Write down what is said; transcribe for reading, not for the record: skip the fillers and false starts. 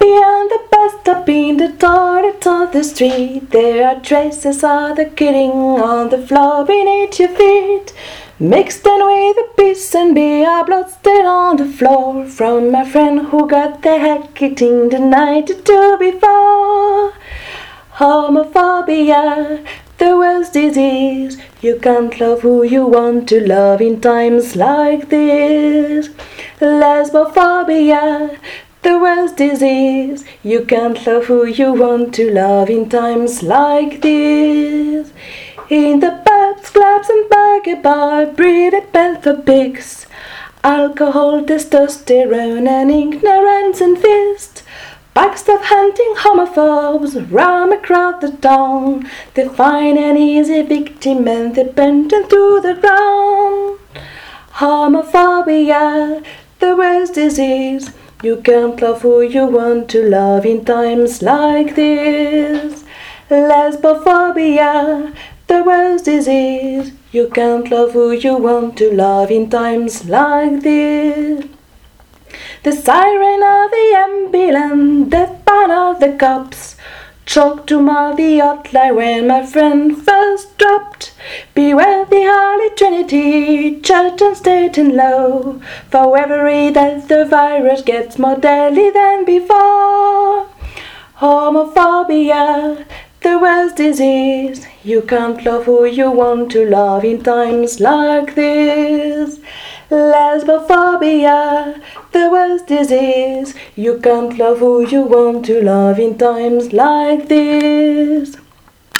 Beyond the bus stop, in the toilet of the street, there are traces of the killing on the floor beneath your feet. Mixed in with the piss and beer, blood still on the floor from my friend who got the head kicked in the night or two before. Homophobia, the worst disease. You can't love who you want to love in times like this. Lesbophobia, the worst disease. You can't love who you want to love in times like this. In the pubs, clubs and burger bar, breeded panther pigs. Alcohol, testosterone and ignorance and fist. Packs of hunting homophobes roam across the town. They find an easy victim and they bend them to the ground. Homophobia, the worst disease. You can't love who you want to love in times like this. Lesbophobia, the worst disease. You can't love who you want to love in times like this. The siren of the ambulance, the pan of the cops, choked to my the hotline when my friend first dropped. Beware the Holy Trinity, church and state and low. For every death the virus gets more deadly than before. Homophobia, the worst disease. You can't love who you want to love in times like this. Lesbophobia, the worst disease. You can't love who you want to love in times like this.